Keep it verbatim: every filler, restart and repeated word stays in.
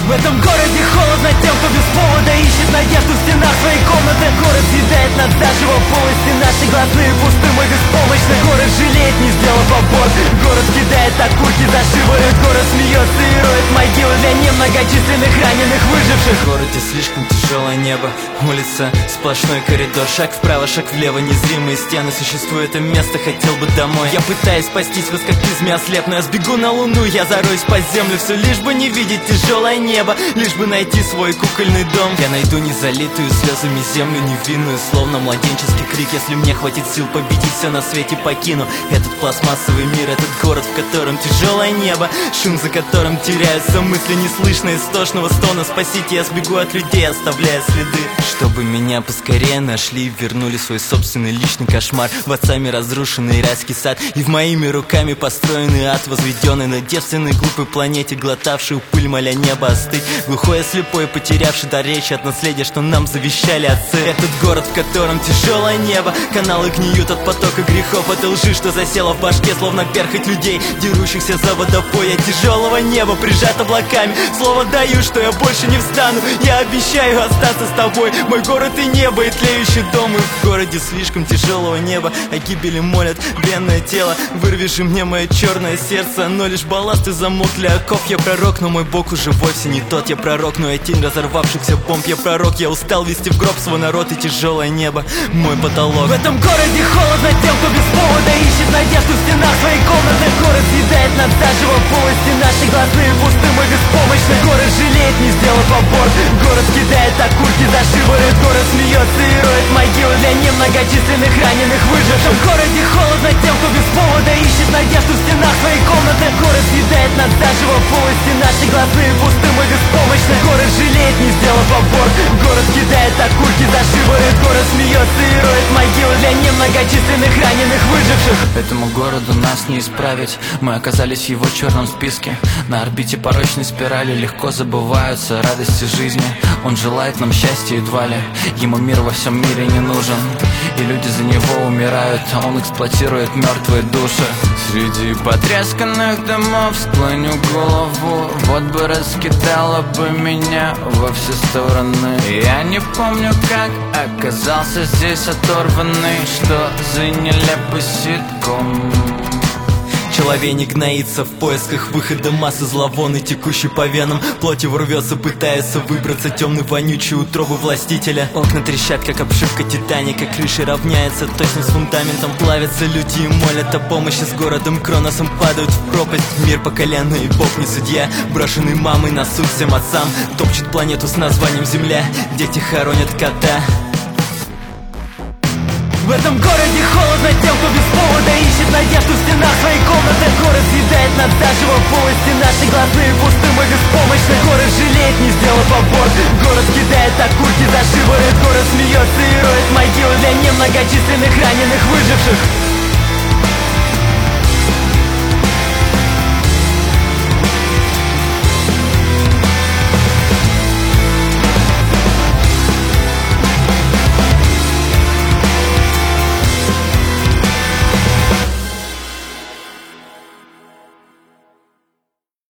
В этом городе холодно тем, кто без повода ищет надежду в стенах своей комнаты. Город съедает нас заживо полости, наши глазные пусты, мы беспомощны. Город жалеет, не сделав аборт. Город кидает окурки за шиворот. Город смеется и роет могилы для немногочисленных раненых выживших. В городе слишком тяжелое небо, улица, сплошной коридор. Шаг вправо, шаг влево, незримые стены. Существует это место, хотел бы домой. Я пытаюсь спастись в эскапизме ослеп, но я сбегу на луну, я зароюсь под землю. Все лишь бы не видеть тяжелое небо, лишь бы найти свой кукольный дом. Я найду незалитую слезами землю, невинную, словно младенческий крик. Если мне хватит сил победить, все на свете покину этот пластмассовый мир, этот город, в котором тяжелое небо, шум, за которым теряются мысли, неслышно истошного стона. Спасите, я сбегу от людей, оставляя следы. Чтобы меня поскорее нашли и вернули свой собственный личный кошмар. В отцами разрушенный райский сад и в моими руками построенный ад, возведенный на девственной глупой планете, глотавший пыль, моля небо остыть. Глухой и слепой, потерявший дар речи от наследия, что нам завещали отцы. Этот город, в котором тяжелое небо, каналы гниют от потока грехов, от лжи, что засела в башке, словно перхоть людей, дерущихся за водопой. От тяжелого неба прижат облаками, слово даю, что я больше не встану. Я обещаю остаться с тобой, мой город и небо, и тлеющий дом. И в городе слишком тяжелого неба о гибели молят бренное тело. Вырви же мне мое черное сердце, но лишь балласт и замок для оков. Я пророк, но мой бог уже вовсе не тот. Я пророк, но я тень разорвавшихся бомб. Я пророк, я устал вести в гроб свой народ, и тяжелое небо мой потолок. В этом городе холодно тем, кто без повода ищет надежду в стенах своей комнаты. Город съедает нас заживо полости, наши глазные пусты, мы беспомощны. Город жалеет, не сделав аборт. Город кидает окурки за шиворот. Город смеется и роет могилы для немногочисленных раненых выживших. В городе холодно тем, кто без повода ищет надежду в стенах своей комнаты. Город съедает нас заживо полости, наши глазные пусты, мы беспомощны. Город жалеет, не сделав аборт. Город кидает окурки за шиворот. Город смеется и роет могилы для немногочисленных раненых выживших. Этому городу нас не исправить, мы оказались в его черном списке. На орбите порочной спирали легко забываются радости жизни. Он желает нам счастья едва ли, ему мир во всем мире не нужен, и люди за него умирают, а он эксплуатирует мертвые души. Среди потресканных домов склоню голову, вот бы раскидала бы меня во все стороны. Я не помню, как оказался здесь оторванный, что за нелепый ситком. Человек гноится в поисках выхода, массы зловонной, текущей по венам. Плоть его рвется, пытается выбраться темный вонючий утробы властителя. Окна трещат, как обшивка Титаника, крыши равняются точно с фундаментом. Плавятся люди и молят о помощи, с городом Кроносом падают в пропасть. Мир по колено и Бог не судья, брошенный мамой на суд всем отцам. Топчет планету с названием Земля, дети хоронят кота. В этом городе холодно тем, кто без повода ищет надежду в стенах своей комнаты. Город съедает нас заживо полости, наши глазные пусты, мы беспомощны. Город жалеет, не сделав аборт. Город кидает окурки за шиворот. Город смеется и роет могилы для немногочисленных раненых выживших.